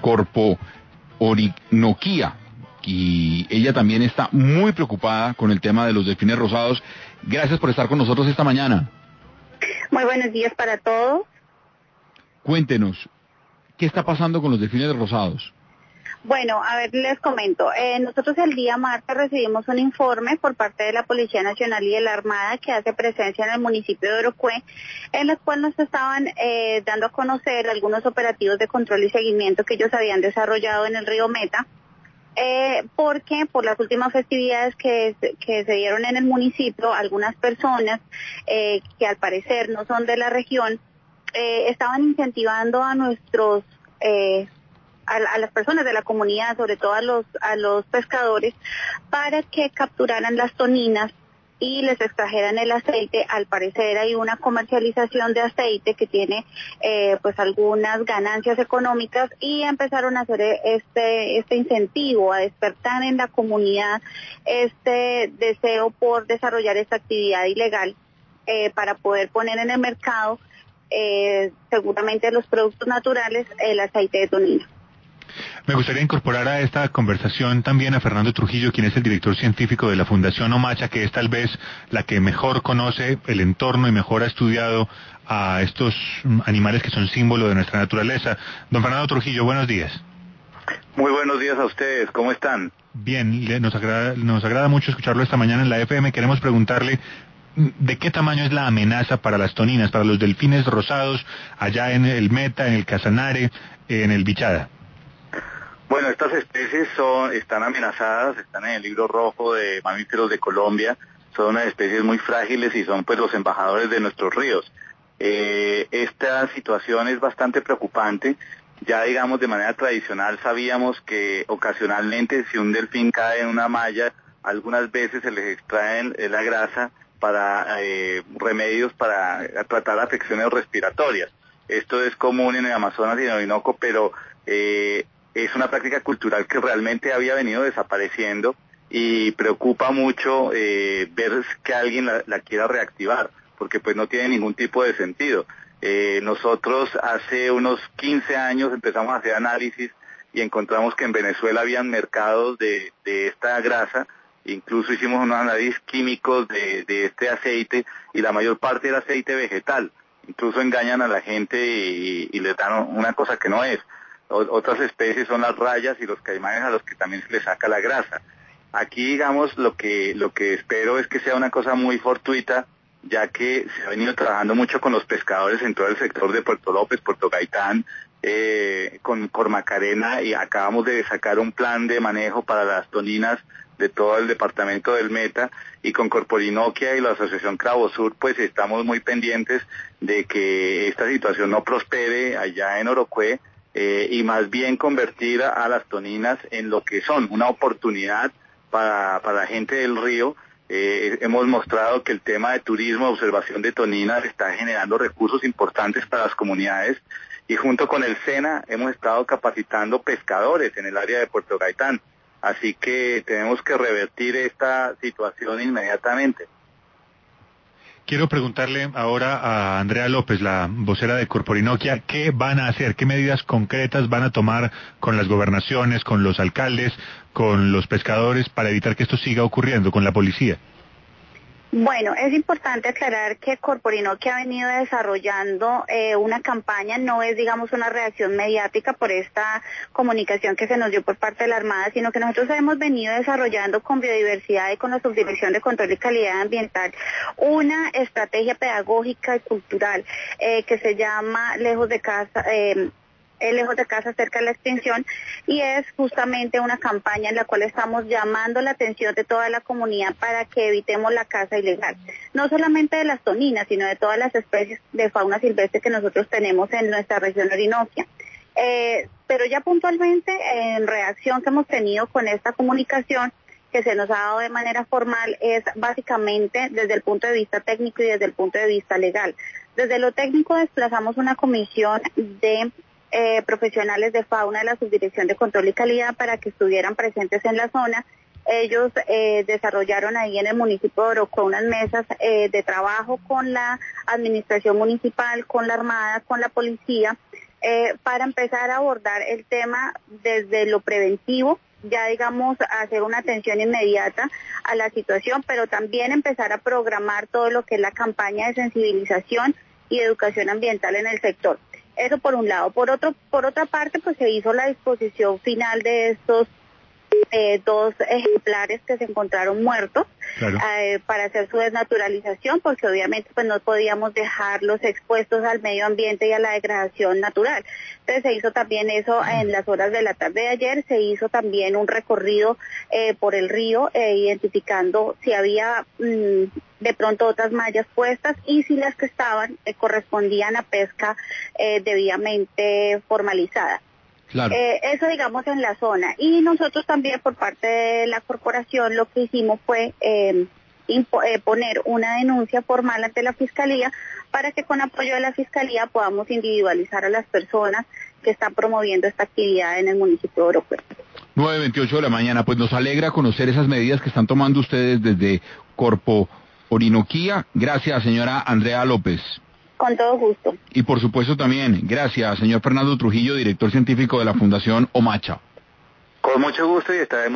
Corpo Orinoquía, y ella también está muy preocupada con el tema de los delfines rosados. Gracias por estar con nosotros esta mañana. Muy buenos días para todos. Cuéntenos, ¿qué está pasando con los delfines rosados? Bueno, a ver, les comento. Nosotros el día martes recibimos un informe por parte de la Policía Nacional y de la Armada que hace presencia en el municipio de Orocue, en los cuales nos estaban dando a conocer algunos operativos de control y seguimiento que ellos habían desarrollado en el río Meta, porque por las últimas festividades que se dieron en el municipio, algunas personas que al parecer no son de la región, estaban incentivando a nuestros a las personas de la comunidad, sobre todo a los pescadores, para que capturaran las toninas y les extrajeran el aceite. Al parecer hay una comercialización de aceite que tiene pues algunas ganancias económicas, y empezaron a hacer este incentivo, a despertar en la comunidad este deseo por desarrollar esta actividad ilegal para poder poner en el mercado seguramente los productos naturales, el aceite de tonina. Me gustaría incorporar a esta conversación también a Fernando Trujillo, quien es el director científico de la Fundación Omacha, que es tal vez la que mejor conoce el entorno y mejor ha estudiado a estos animales que son símbolo de nuestra naturaleza. Don Fernando Trujillo, buenos días. Muy buenos días a ustedes, ¿cómo están? Bien, nos agrada mucho escucharlo esta mañana en la FM. Queremos preguntarle ¿de qué tamaño es la amenaza para las toninas, para los delfines rosados, allá en el Meta, en el Casanare, en el Bichada? Bueno, estas especies están amenazadas, están en el libro rojo de mamíferos de Colombia, son unas especies muy frágiles y son pues los embajadores de nuestros ríos. Esta situación es bastante preocupante. Ya digamos de manera tradicional sabíamos que ocasionalmente si un delfín cae en una malla, algunas veces se les extraen la grasa para remedios para tratar afecciones respiratorias. Esto es común en el Amazonas y en el Orinoco, pero es una práctica cultural que realmente había venido desapareciendo y preocupa mucho ver que alguien la quiera reactivar, porque pues no tiene ningún tipo de sentido. Nosotros hace unos 15 años empezamos a hacer análisis y encontramos que en Venezuela habían mercados de esta grasa. Incluso hicimos unos análisis químicos de este aceite y la mayor parte era aceite vegetal. Incluso engañan a la gente y les dan una cosa que no es. Otras especies son las rayas y los caimanes a los que también se les saca la grasa. Aquí, digamos, lo que espero es que sea una cosa muy fortuita, ya que se ha venido trabajando mucho con los pescadores en todo el sector de Puerto López, Puerto Gaitán, con Cormacarena, y acabamos de sacar un plan de manejo para las toninas de todo el departamento del Meta, y con Corpo Orinoquia y la Asociación Cravo Sur, pues estamos muy pendientes de que esta situación no prospere allá en Orocue, y más bien convertir a las toninas en lo que son, una oportunidad para la gente del río. Hemos mostrado que el tema de turismo, observación de toninas está generando recursos importantes para las comunidades, y junto con el SENA hemos estado capacitando pescadores en el área de Puerto Gaitán. Así que tenemos que revertir esta situación inmediatamente. Quiero preguntarle ahora a Andrea López, la vocera de Corpo Orinoquia, ¿qué van a hacer? ¿Qué medidas concretas van a tomar con las gobernaciones, con los alcaldes, con los pescadores para evitar que esto siga ocurriendo, con la policía? Bueno, es importante aclarar que Corpo Orinoquia ha venido desarrollando una campaña, no es digamos una reacción mediática por esta comunicación que se nos dio por parte de la Armada, sino que nosotros hemos venido desarrollando con Biodiversidad y con la Subdirección de Control y Calidad Ambiental una estrategia pedagógica y cultural que se llama Lejos de Casa, cerca de la extinción, y es justamente una campaña en la cual estamos llamando la atención de toda la comunidad para que evitemos la caza ilegal, no solamente de las toninas, sino de todas las especies de fauna silvestre que nosotros tenemos en nuestra región Orinoquia. Pero ya puntualmente, en reacción que hemos tenido con esta comunicación que se nos ha dado de manera formal, es básicamente desde el punto de vista técnico y desde el punto de vista legal. Desde lo técnico desplazamos una comisión de profesionales de fauna de la Subdirección de Control y Calidad para que estuvieran presentes en la zona. Ellos desarrollaron ahí en el municipio de Orocue unas mesas de trabajo con la administración municipal, con la Armada, con la policía, para empezar a abordar el tema desde lo preventivo, ya digamos hacer una atención inmediata a la situación, pero también empezar a programar todo lo que es la campaña de sensibilización y educación ambiental en el sector. Eso por un lado. Por otra parte, pues se hizo la disposición final de estos 2 ejemplares que se encontraron muertos, claro, para hacer su desnaturalización, porque obviamente pues no podíamos dejarlos expuestos al medio ambiente y a la degradación natural. Entonces se hizo también eso en las horas de la tarde de ayer. Se hizo también un recorrido por el río, identificando si había de pronto otras mallas puestas y si las que estaban correspondían a pesca debidamente formalizada. Claro. Eso digamos en la zona. Y nosotros también por parte de la corporación lo que hicimos fue poner una denuncia formal ante la Fiscalía para que con apoyo de la Fiscalía podamos individualizar a las personas que están promoviendo esta actividad en el municipio de Oropesa. 9:28 de la mañana, pues nos alegra conocer esas medidas que están tomando ustedes desde Corpo Orinoquía. Gracias, señora Andrea López. Con todo gusto. Y por supuesto también, gracias, señor Fernando Trujillo, director científico de la Fundación Omacha. Con mucho gusto y estaremos